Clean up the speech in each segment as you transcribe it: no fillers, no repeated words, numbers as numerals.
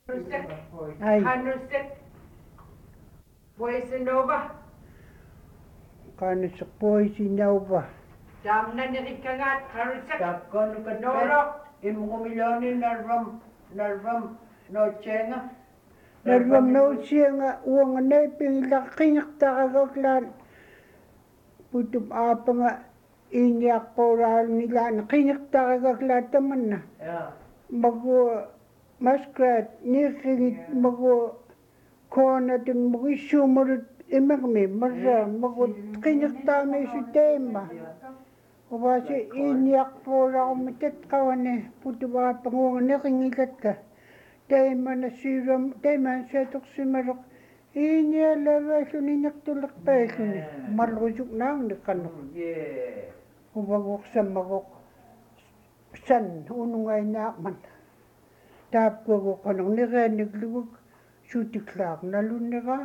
Ai. Hanusek. Poisenova. Kanusek Poisenova. Damna ni rikangat. Hanusek. Takkan ka Nolo. imumiloni narvam no chenga. Narvam no sianga uang ne pingilakinak takagaklan. Putum apa nga inyak poral nila na kinak takagaklan taman na. Ja. Mago muskrat nikigit mago kona din mago sumurut imagme marra mago kinak tame su tema. Wasi inyak pora umitet kawane putu ba pangungan na kingikat ka. Tema na siram tema setok simarok inya lava suninyak tulak peso ni marusuk nang de kanok. Yeah. Ubagok sa magok san unungay na man. Tap ko kanong niranig luwag sutiklag na lunaga.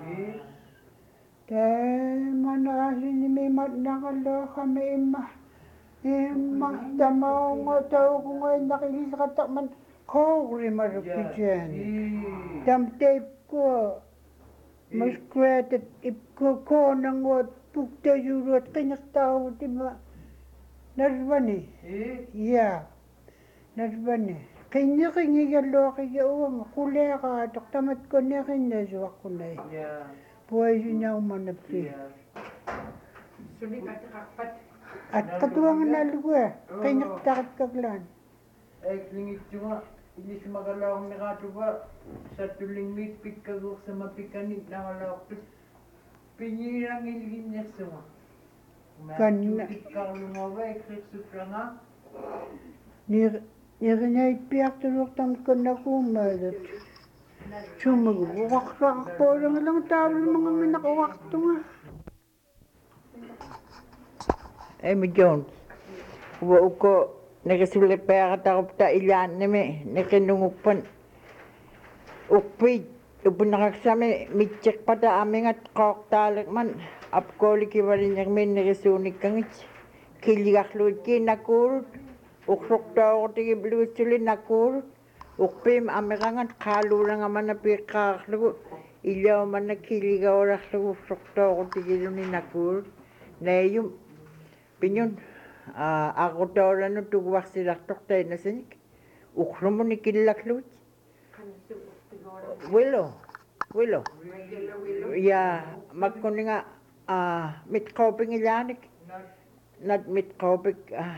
Tema na asin ni may matnakalo kami ima. Ima tamaw nga tao ko ngayon nakikisakatak man ko rimarap dyan. Tam tape ko mas kreatit ipko ko nang wat pukta yurot kinaktaw diba narvani. Yeah. Narvani. Kanya galo kaya uwang kuleka taktamat ko na kinaswa ko na. Yeah. Buhay siya umanapi. Sunik at kakpat. At katuwang naluwa, kinaktakot kaglan. Lingit cuma ini semagalaw ni katuba sa tulingit pikagok sa mapikanit na kalawak tus pinirang ilgin niya semua. Kan Kalau mau ekrik sukranga. Niranya ipiak tulok tam ko na kumalat. Sumagwak po lang tao mga minakawakto nga. Amy Jones. Wa uko nakasulit pa ako ta ilan nime nakinungupan. Ukpid upun nakaksami mitchek pa ta aming at koktalak man. Apkoli kiwarin yung min nakasunik kangit. Kiligak luit ki nakurut. Ukrok daw ko tigi bluit suli nakurut. Ukpim amirangan kalurang aman na pikak lagu. Ilaw man na kiligaw rak lagu. Ukrok daw ko tigi luni nakurut. Na yung pinyon. Ako daw rin nung tugwak silak tayo na sinik. Ukro mo ni kilak luit. Willow. Ya, magkuni nga mitkoping ilanik. Not mitkoping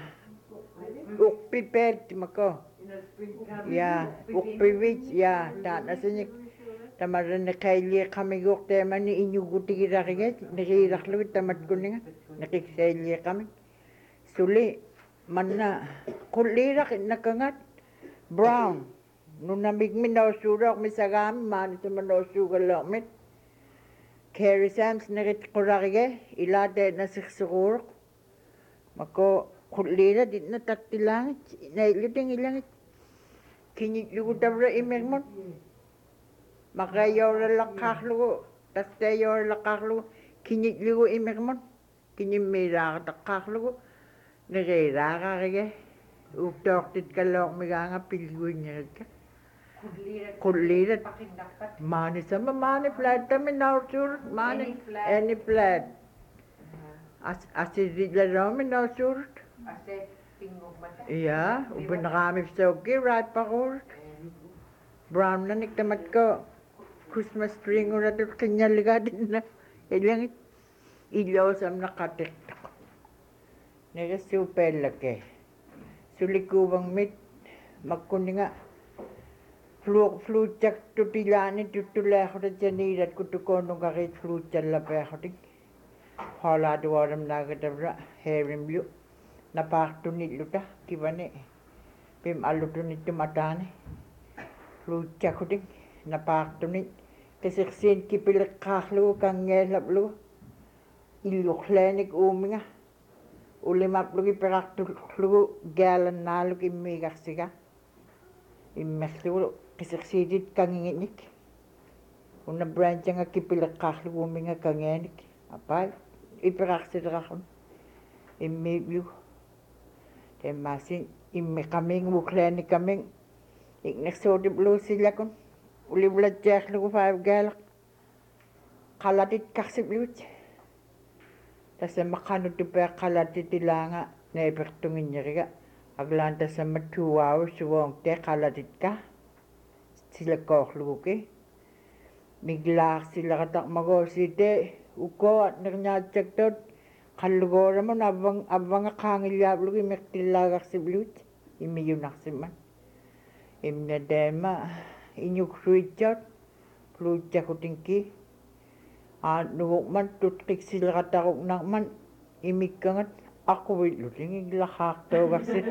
ukpipet mako. Ya, ukpivit ya, ta nasinik. Tamaran na kaili kami gok tema ni inyuguti kirakiget. Nakirakluit tamat kuni nga. Nakiksaili kami. Suli, man na kulirak nakangat. Brown. Nung namigmin na usurok misagami, manito man na usugalomit. Carrie Sams nakit kurakige, ilate na siksurok. Mako kulira dit na taktilangit, nailuting ilangit. Kinyitlugutabra imegmon. Makayaw na lakaklugo, tastayaw na lakaklugo, kinyitlugo imegmon. Kinyimira ka takaklugo, nagayra kage. Ukdoktit kalok miga nga pilgoy niya ka. Kulirat. Mani sama mani flat kami nausur. Mani any flat. Asidid la rami nausur. Ase tingog mata. Iya, ubin na kami sogi right pa ko. Brown na niktamat ko. Christmas tree ngo na doon kanyaliga din na. Ilangit. Ilaw sa nakatiktak. Nagasupel laki. Sulikubang mit. Magkundi nga. Flutjak tutilani tutula ko na janirat ko tukonong kakit flutjak lape ako ting. Hala duwaram nagatabra. Herim yu. Napaktunit luta. Kibane. Pim alutunit tumatani. Flutjak ko ting. Napaktunit. Kasiksin kipilak kaklu kang ngelap lu. Iluklenik umi nga. Ulimap lu kipirak lu galan nalu kimigak siga. Imeklu kasiksidit kanginginik. Una branch nga kipilak kaklu umi nga kangenik. Apay. Ipirak sidrakon. Imiblu. Temasin ime kaming uklenik kaming. Iknaksodip lu sila kon. ulivlatjaarlugu 5 gaalaq qalatit karsipluut tassamaqanuttupiaq qalatitilaanga naipertunginnyeriga aglaan tassammat 2 hours suvoongte qalatitka silakoorluguki miglaarsileqataqmagoosite ukoat nernyaatsaktut qallugoораmun avvangaqaangilliaaplugu imirtillaagarsiluut imiyunarsimman imnadaama inyuksuitsaut pluutsakutinki nuvuqman tutqiksileqataruqnarman imikkangat aquvillut ingillaqaartuugarsit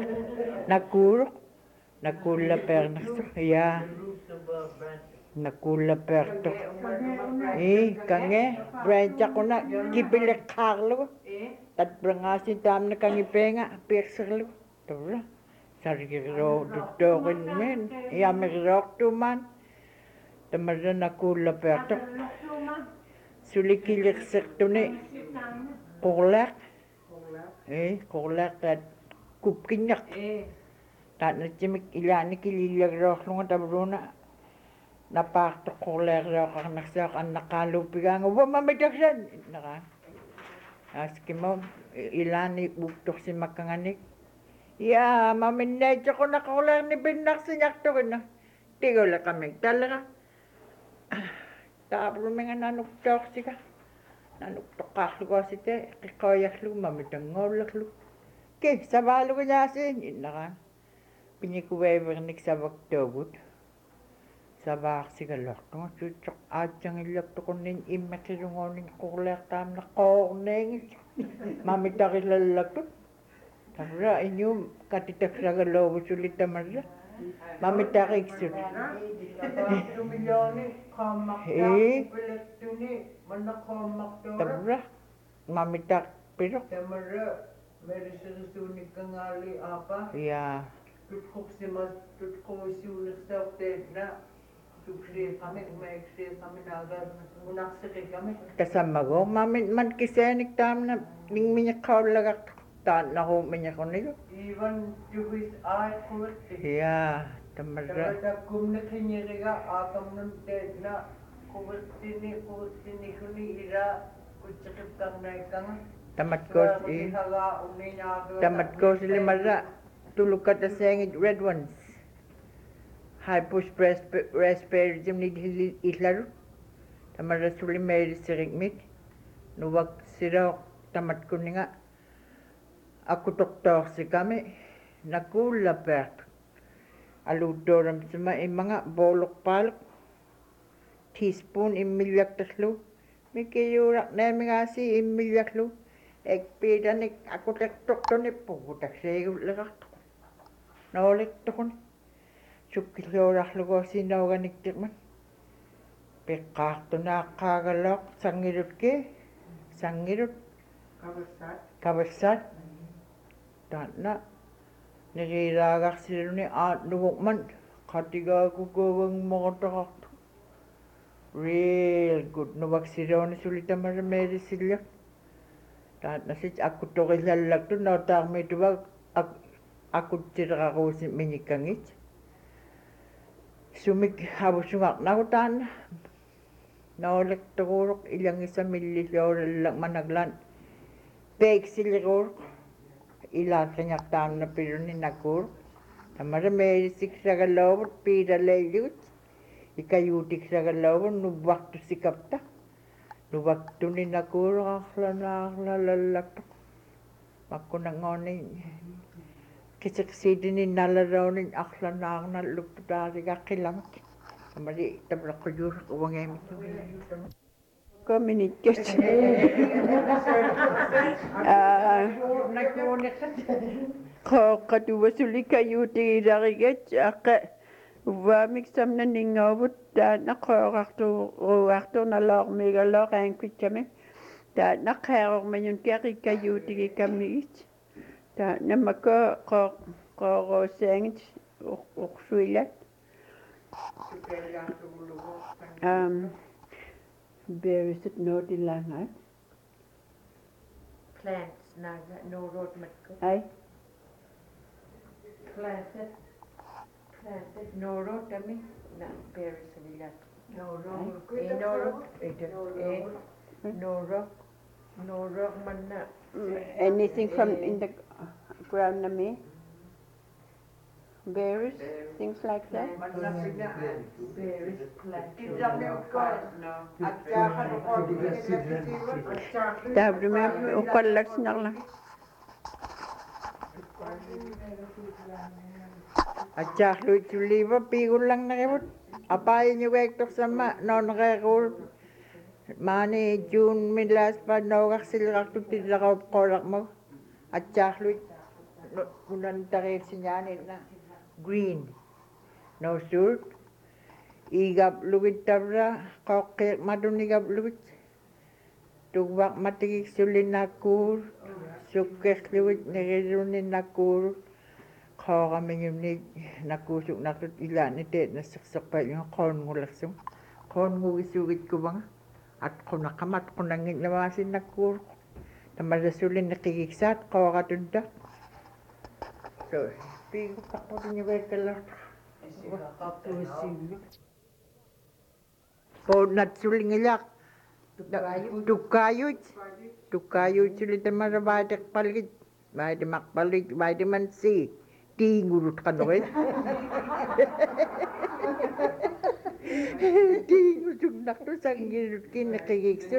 nakuullapeernersuq yaa nakuullapeertuq kange brainchaquna kipileqqaarlugu tatprangaasi taamna kangipeanga piirserlugu torra sarigiroo tuttooqinmin iamiriroortuumaan tamarra nakuullapeertuq sulikilirsertuni qurlaaq qurlaaq taat kupkinnaq taatnatsimik ilaanikilillerroorlunga tavruuna napaartoq qurlaaqrioqarnarsaaq annaqaaluuppigaanga uvamamitaksan naqaa askimom ilaani uuktorsimakkanganik yaa maminnaitsoquna qurlaarnipinnarsiñartorina tiguleqamik talleqa taapruminga nanuktoorsiga nanuktoqqaarlugoosite qiqqooyarlugu mamitanngoollерlugu ki savaaluguñaasiin innaqaan piñikuveevernik savaktuugut savaarsigalortunga suutsoq aatsangillartuqunnin immeqirungoonin qurleertaamna qoorneengis mamitarilallaktu tarra iñuum katitaksagaloovusuli tamarra mamitaqiksut tarra mamitaqpiroq tamarra merisirisuunikkangaali aapa yaa tutquqsimassuunersaorteetna tuksriiqamik maikriiqaminaagar unaqsiqikamik tasammago man kiseenik taamna ningmiñiqqaullagaq taannaruumiñiqunigu even juhis aaqquitti yaa tamarra takumniqinñiriga aakamnunteetna quvirtinikuni ira utsiqiptarnaikkanga tamatkoosilimarra tulukataseengit red ones hypus respirism illaru tamarra sulimeerisirikmik nuwak sirooq tamatkuninga akutortoorsikami nakuullapeertu aluuttooramsima imanga booluqpaaluq teaspoon immilliaktaslu mikiyuuraqnaamigaasi immilliaklu ekpiitanik akutertortuni pugutakseegulleqartuq nooliktuquni sukkilluurarlugoosiinauganiktiqman piqqaartunaaqqaagalooq sangilut kavassaat taanna niriiraagarsiluni aatnuguqman qatigaagukuuvangmoqotoqartu real good nuvaksirooni sulitamarra meerisillak taatnasit akkutoqillallaktu nootaarmiituvak akkutsileqaruusi miñikkangit sumik havusungaqnagu taanna noolikturuuruq ilangisamillilluurallak managlan peiksiliruuruq ilaarriñartaamna piruni nakuuruq tamarra meerisiksagaloovut piiraleillugut ikayuutiksagaloovut nuvvartussikapta nuvaktuni nakuuruqarlanaarlalallaktuq makkunangooni kisiqsiitini nalaroonin arlanaarnalluputaarigaqqillamik tamari tavraqqujuuruq uvangeemik Communicat. Qoqatuvasulika yuutigiilarigat aqqa uvaamik samna ningaavut taanna qoorarturuarturnaloormiigaloo qaankutsami taanna qeerormañun kiaqikka yuutigikamigit taanna maka qooroosaangit uqsuilat Beerisit nootilangat. Plants naga no road matko. Ai. Planted Noro tami na Paris Villat. Noro man na. Anything from in the ground na me? Berries, things like that. Dabri me ukalak snarla. Atjahlu tuliva pigul lang na kibut. Apay niyo wektok sama non rekul. Mani June milas pa nogak silrak tutidlakaw korak mo. Atjahlu kunan tarik sinyanin na. Green. No salt. Igap luwit tabra. Kokek madun igap luwit. Tugbak matigik sulin nakur. Sukek luwit nirirunin nakur. Kau kami ni nakusuk nakut ilan ni tet na saksak pa yung kon ngulaksong. Kon ngugisugit ko bang. At kung nakamat ko nangin namasin nakur. Tamadasulin nakikiksat. Kau katunda. So, pigo pa ko rin yung wekalar. Po natsuling ilak. Tukayut sulit tamara badak palit. Badak makpalit, badak mansi. Tingurut kan oi. Tingurut nak tu sanggirut kin nakikiksut.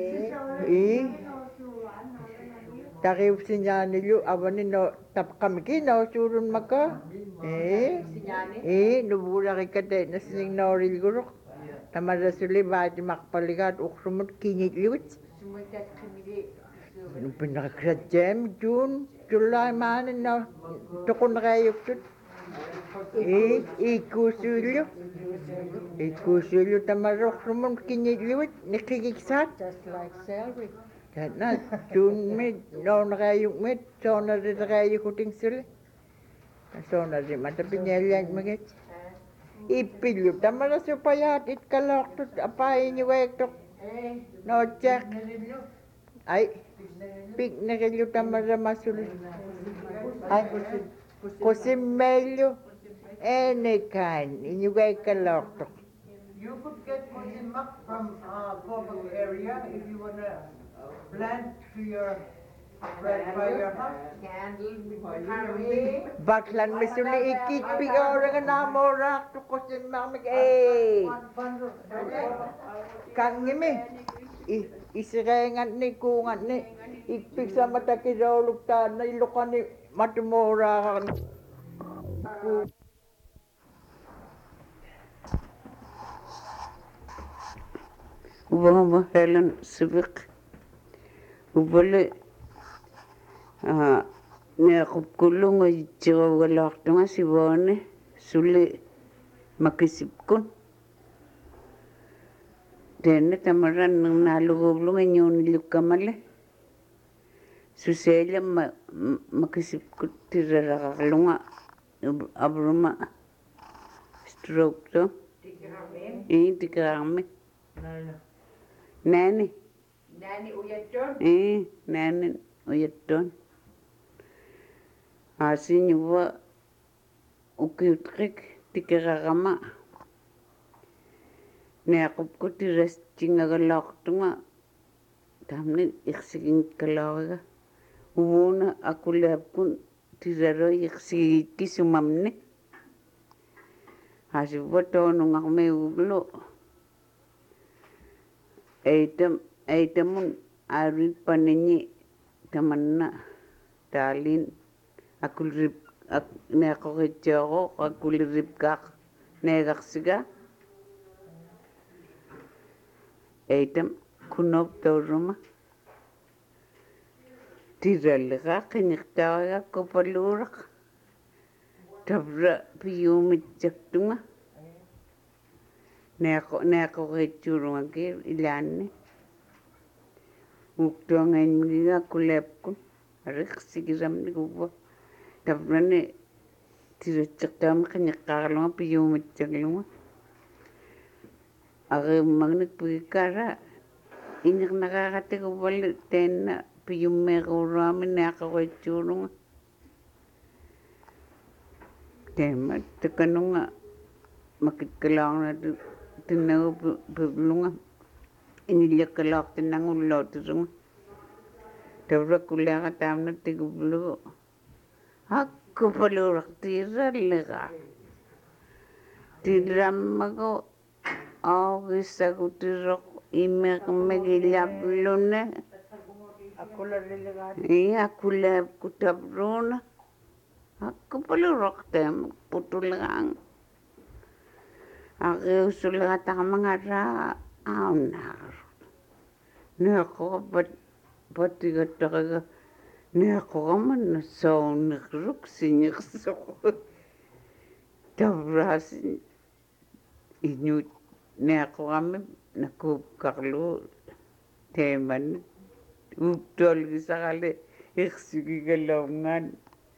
Takip sinyani lu abani no tap kami kino surun maka. Nubura kikate na sining noril guruk. Tamada suli badak makpalikat ukrumut kinit liwit. Pinakakrajam June, July man na tukon rayok tut. Ikusulyo tamarok rumon kiniliwit nikikiksat. Just like celery. Na June mid non rayok mid sona rayok kuting suli. Sona di mata pinyalian magit. Ipilyo tamara supayat it kalok tut apay ni wektok. No check. Ay, pig na kayo tamara masul. Ay, kusimelyo. Any kind. Inyugay kalok. You could get kusimak from Cobble area if you want to plant to your right by your house. Baklan misuli ikit pig orang na morak to kusimak mig Kang ngimi. Isirengan ni kungan ni ipik sa mata kidoluk ta na ilukan ni matumura Ubang Helen Civic. Ubole ne kupkulung ay jiwawalak tunga si Bone suli makisipkun. Dene tamaran ng nalugulong inyo nilukamale. Susela makisipkut tirarakalunga abruma stroke to. Tikarami. Nani. Nani uyaton? Nani uyaton. Asin yuwa ukiutrik tikarama. Nakup ko tiras tingagalak tunga. Tamnin iksigin kalawaga. Uwuna aku lab kun tiraro iksigi sumamne. Hasiwa to nung ako may uglo. Aitamun arit paninyi taman na talin. Aku rip nako kityo aku rip kak negaksiga. Aitam kunop tauruma. Tiralga kiniktaga kopalurak. Tabra piyumit jaktunga. Nako kiturunga kir ilan. Uktuangan mga kulep ko. Arik sigiram ni kubo. Tabra ni tirajaktam kiniktaga piyumit jaklunga. Ako magnet pagkara, inyak nakakati ko pala na piyume ko ramin na ako kay churong. Tema tekanunga makikalaang na tinaw pulunga. Inilakalaak tinang ulo tisunga. Tabra kulaka tamna tigublo. Aku palurak tira lega. Tiram ako awis ako tirok imek megilabluna. Aku laliligad. Iya kulab kutabruna. Aku palurak tem putulang. Aku sulit tak mengara aunar. Nako pati kata nako man so nakruk sinyek so. Tabras inyu nako kami naku karlo teman utol gisakale iksigi galongan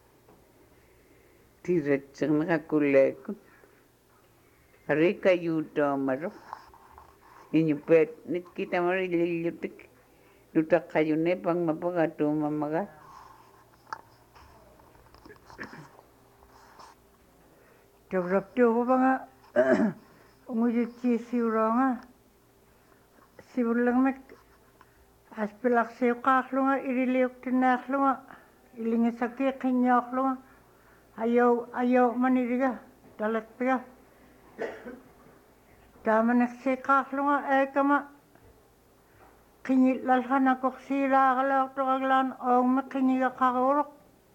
tidak cenga kulek Rika yuto maro inyu pet nit kita mari lilutik lutak kayune pang mapagato mamaga Jabrap tu ko banga ungu ci siuranga sibulang mek aspelak seukakhlunga iriliuk tinakhlunga ilingi sakya kinyakhlunga ayaw maniriga dalak pega damanak seukakhlunga kama kinyit lalhana kok sira kalak tukaglan ong mek kinyiga kakuruk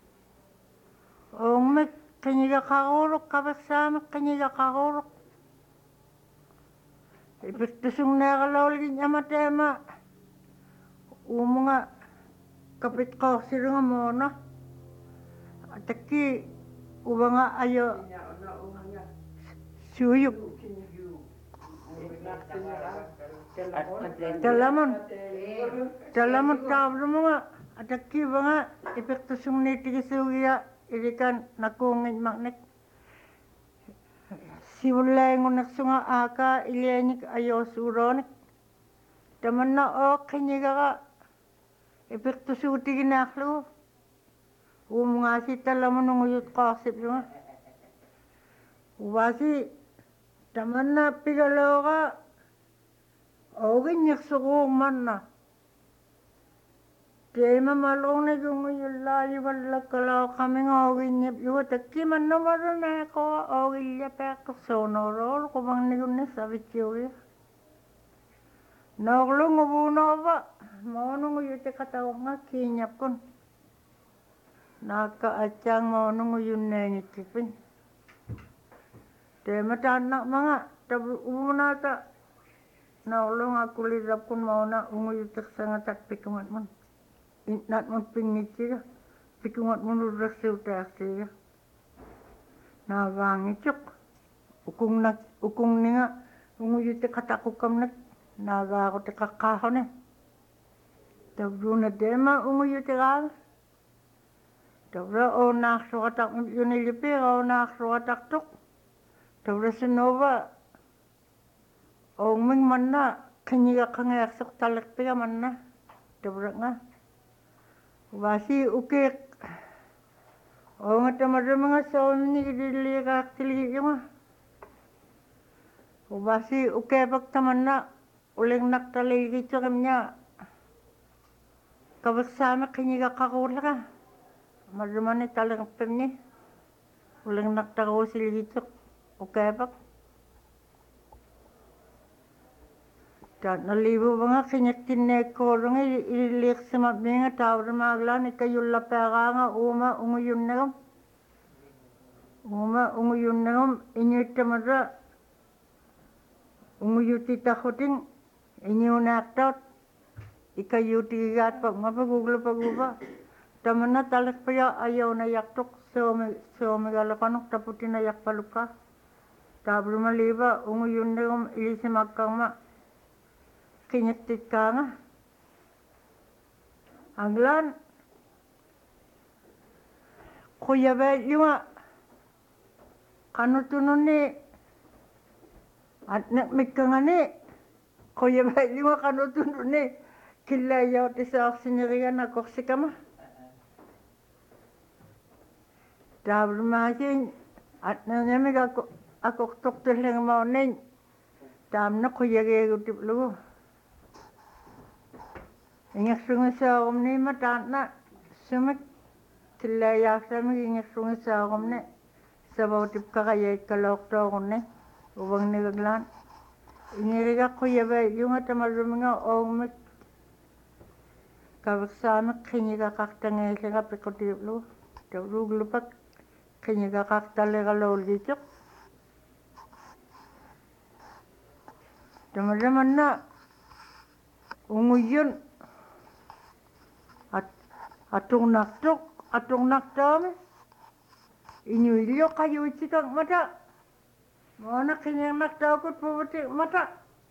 ong mek kinyiga kakuruk kabaksa mek kinyiga kakuruk ipiktusung nakalawli nyamatema umunga kapit ko sirunga mona ataki ubanga ayo suyuk dalamon tablo mga ataki banga ipiktusung nitigisugia irikan nakungin magnek siwalay ngunak sunga aka ilyanik ayo suronik taman na o kinyiga ka ipiktusuti ginaklo umungasi talamon nunguyot kasip sunga ubasi taman na pigalaw ka o ginyak sukong man na kaya mamalong na yung layo wala kalaw kami nga o ginyak yung taki man na maroon na ako o ginyak pek sonoro kumang niyon na sabi chiyo Naglong ubuno ba? Maunong uyute katawag nga kinyap kon. Nakaatyang maunong uyun na nitipin. Te matanak mga tabu ubuna ta. Naglong ako lirap kon mauna unguyutek sa nga tak pikungat mon. Inat mon pingiti ka. Pikungat mon urak sa utak siya. Nawangi chok. Ukong ni nga unguyute katakukam na naga ako te kakahon eh. Tabro na dema unguyo te kaga. Tabro o naksukatak yun ilipi o naksukatak tok. Tabro sinova o ming man na kanyiga kangayak sok talak pika man na. Tabro nga. Wasi ukik. O nga tamadro mga saon ni kidili kaktiligi yung nga. Wasi ukebak taman na. Uling naktalay dito kanya. Kabaksama kanyiga kakula ka. Maruman ni talang pemni. Uling naktakusil dito. Ukebak. Nalibo ba nga kanyak tineko nga ililik sa mabinga tawar maglan ikayula pera nga unguyon na kam. Unguyon na kam. Inyit tamadra. Unguyuti takuting. Inyo naktot, ikayuti gat pag mapaguglo paguba. Taman na talak pa ayaw na yaktok, so megalakanok taputi na yak paluka. Tablo maliba, unguyon na yung ilisi magkang ma. Kinyatit ka nga. Anglan, kuya ba yung kanutunon ni, at nakmik ka nga ni, kuya ba yung kanutunon ni, kilayaw ti sa sinirigan na koksika ma. Dablo masin, At nangyamig ako tuktil lang mo nin. Tam na kuyagay utip lugo. Ingak sunga sa akom ni matan na sumit. Tilayak sa mig ingak sunga sa akom ni. Sabaw tip kakayay kalok to ako ni. Ubang nigaglan. Ingiriga kuyabay yung atamaluming ong mig. Kawaksama kinyiga kaktangay sa kapikotip lugo. Tawrug lupak. Kinyiga kaktale kalol gitok. Teman-teman na unguyon at atong naktam inyuilyo kayo itikang mata mana kinyang naktaw ko pubuti mata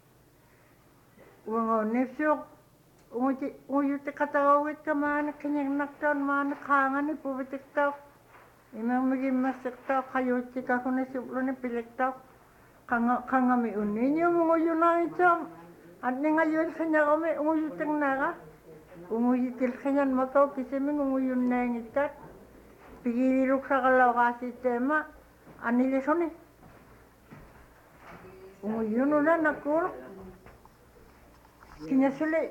wango nefsok unguyo tikatawit ka mana kinyang naktaw mana kangan ni pubuti taw imang maging masik taw kayo itika ko na sublo ni pilik taw kangami uninyo munguyo na itam at ni ngayon kanya kami unguyo ting naka unguyo til kanyan makaw kisiming unguyo na yung ikat pigilirok sa kalaw ka sistema anili soni unguyo na nakulok kinyasuli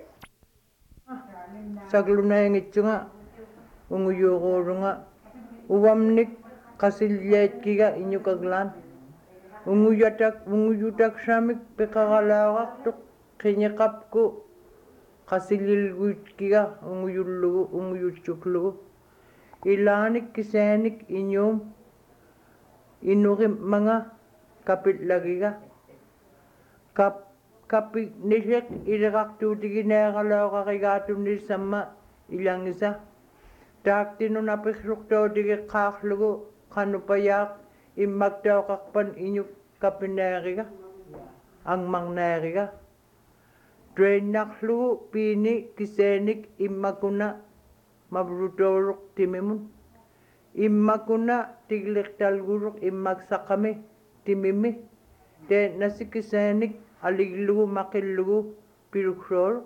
Saglo na yung itsunga. Unguyo ko nga. Uwamnik kasiliyat kiga inyo kaglan. Unguyutak samik pekakalawak tuk kinyakap ko kasililguit kiga unguyutchuklugu. Ilanik kisenik inyom inukim mga kapit lagi ka. Kapit nisek irakak tutiki nakakalaw kakigatum ni sama ilang isa. Tak tinunapik rukto tiki kaklugu kanupayak. Imagdaw kakpan inyo kapinari ka, ang mangnari ka. Train naklu, pini, kisenik, imaguna, mabrutorok timimun. Imaguna, tiglik talgurok, imagsakami, timimi. Te nasi kisenik, aliglugu, makillugu, pirukror.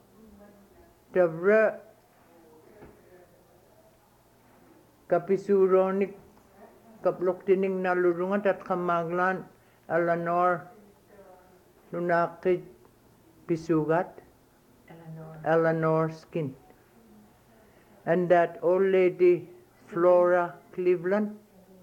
Tabra, kapisuronik, kaplok tining nalurungan at kamaglan Eleanor nunakit pisugat Eleanor skin and that old lady Flora Cleveland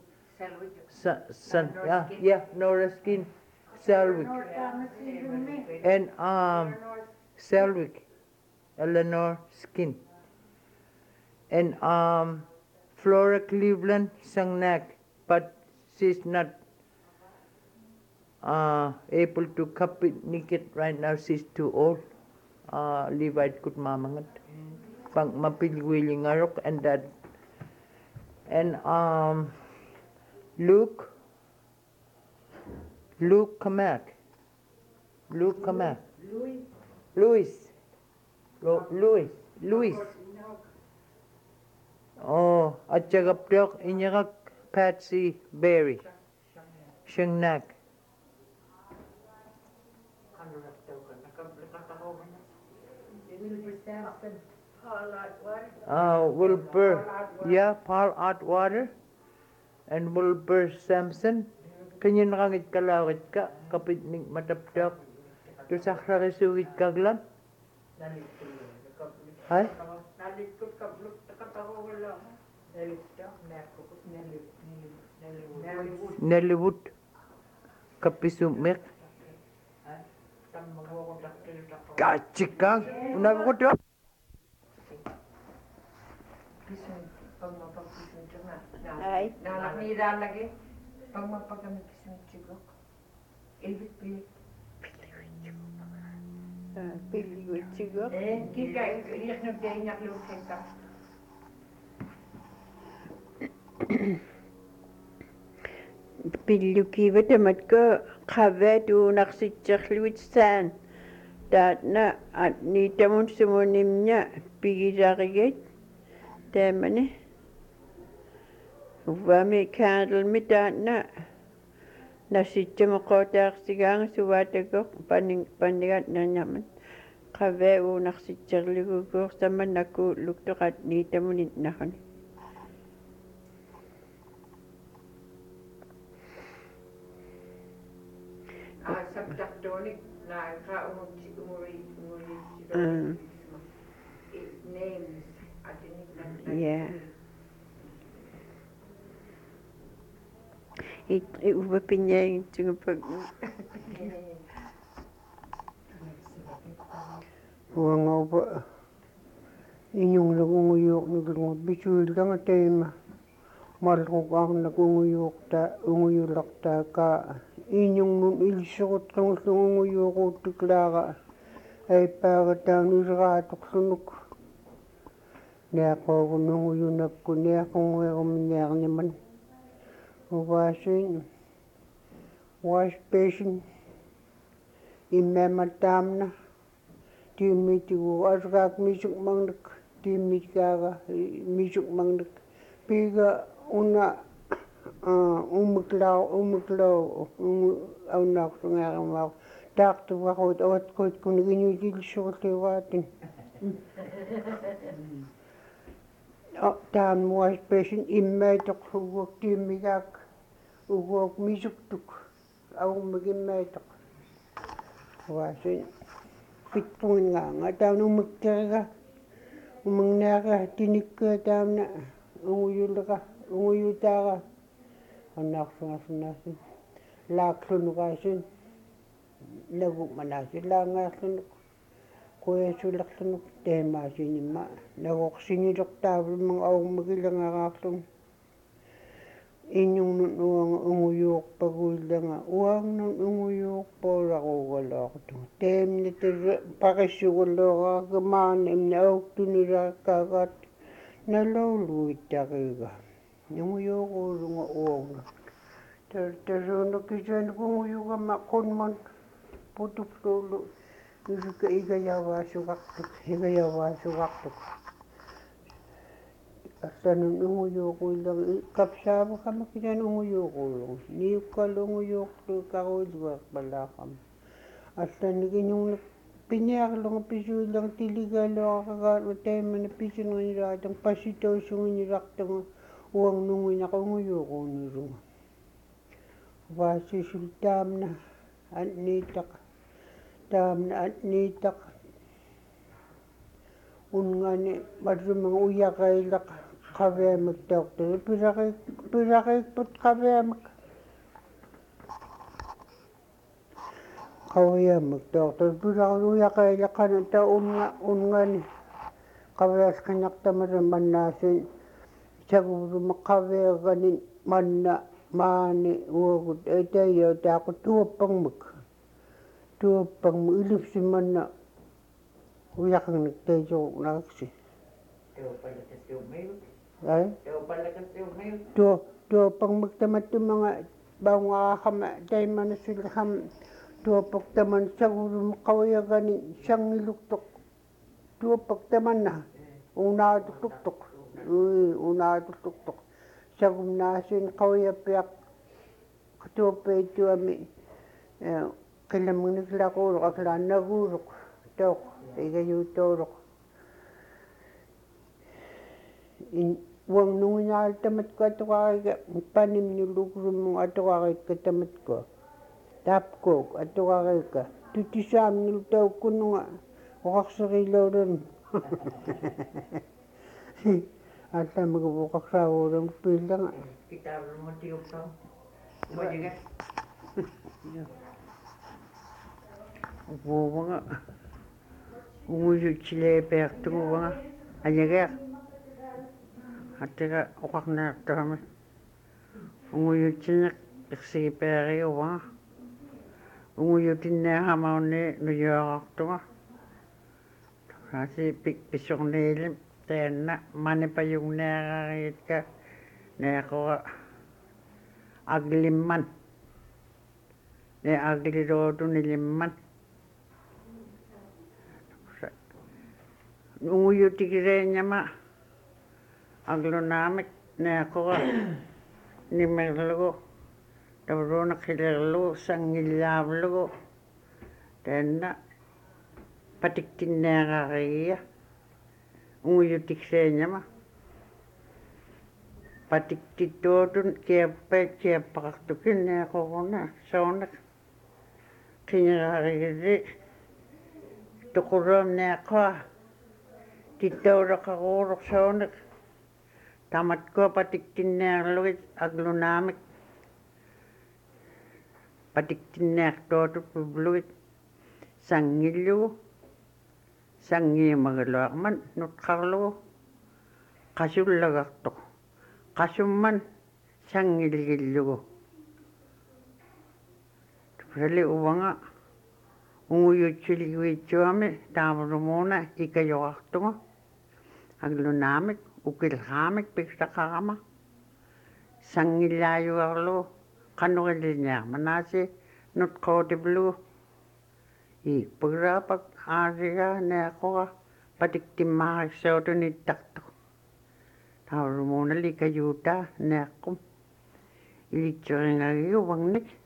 Nora Skin Selwick and Selwick Eleanor Skin and Flora Cleveland Sangnak. But she's not able to communicate right now. She's too old. Levite kut mamangat. Pang mapilwili ngarok and that. And Luke Kamak. Louis. Oh, at jagapyok inyakak Patsy Berry. Shangnak. Wilbur. Yeah, Paul Atwater. And Wilbur Sampson. Kanya nakangit kalawit ka. Kapit ning mataptok. To sakra kisugit kaglan. Hay? Nellywood kapisumik kachikang una ko to Ay, nalaknira lagi. Pag mapagamit sa chigok. Ilbit pilit. Piliwit siguro. Kika, iyak na kaya iyak lukin ka. Pillukiva tamatka khavetu naksitcherluitsan taatna at niitamun sumunimnya pigirariget tamane uvami kandel mitaatna nasitchamoqotaarsigaanga suvaatagok panigat nanyaman khaveu naksitcherluguguur samannaku luktoqat niitamunit nahani Sabtakdonik na umuri names Yeah. Uva pinyay tunga pag Uanga upa inyong nagunguyok nagulungot bisul lang tema malukang nagunguyok ta unguyulak ta ka inyong nun ilisot kang nagunguyok o tiklaka ay pagkatang nirakatok sunok niya ko nunguyunap ko niya kung ngayon naman uwasin wash basin imematam na timitigo asgak misuk mangnak timikaga misuk mangnak piga una umuklaw aunak ngamaw takto ako at ko kung ginutil suliwatin tam wash basin immetok huwag timigak huwag misuktuk au magimmetok wasin pitpungin nga tayo nung magkaraga umangnaka tinik ka tayo na unguyuta ka anak sungasin laksun kasin nagumanasin langasun kuya sulaksun tema sinima nagoksinilok tayo mga awang magilang akasun inyong nunuang unguyok pagulang uang nang unguyok pora ko wala ko to tem ni ter pakisulo ka kamanim na og tunira kagat naluluit takiga unguyok ko nga uang terno kisan unguyok ka makonman putuk solo ka igayawa sugaktuk Asan unguyok lang kapsama ka makinan unguyok lang ni kalunguyok to kaulwa pala kam asan ginyong pinyak lang pisu lang tiligalo ka tema na pisu ng iratang pasito sung iraktang uang nungoy na kunguyok ni rung wasi sultam na nitak ungani marumang uyakailak kavemak doktor pirakay put kavemak doktor pirakay uyakailak kanata ungani kaveas kanyak tamaraman nasin siguro makavaganin manna mani uagut etayo tako tuwapang ilip si manna uyakang nagtayo naksi ay do pang magtamat yung mga bawang kama tayo man sila do pagtaman siguro makawayaganin siyang niluktok do pagtaman na una tuktok siguro nasin kawayapiak katupa ito ami kailangan naglakurok akala nagurok tok igayo torok wang nungyal tamat ko ato kaya panim ni lukrum mo ato kaya katamat ko tapko ato kaya ka tutisam nil taw ko nga wakaksarilaw rin ata magabukak sa urang pila nga kita mo tiyok to mo juga upo nga umuyuk chile pek tu nga aja Atega wakak na kami. Unguyo chinak si peri wa. Unguyo tinne hamaune nuyak tunga. Kasi pisong nilim tena mani pa yung nakakit ka. Nako agliman. Ne aglirodo nilimman. Unguyo tigirenya ma. Aglonamik na ako ni Merlo, tawro na kilalo sang ilablo, tena patiktin na kakaya, uyutik sa niya ma, patiktito dun kaya pakaktukin na ako na, sonak, kinarigiri tukuram neqwa titawraqaquuruq saunik tamatkua patiktinneerlugit aglunamik patiktinneertuutut publugit sangillugu sangiimagaluarman nutqarlugu qasullagartoq qasumman sangilgillugu Rali uvanga unguyutsiliguitsuami taavulumuuna ikayoqartunga aglunamik ukilqaamik piksaqarama sangillaayuarlugu qanuqilliñaarmanaasi nutquutiplugu iikpagiraapak aasiga neeqora patiktimmaariksautunittartuq taavulumuunali ikayuutaa neeqqum ilitsuringagigu vangnik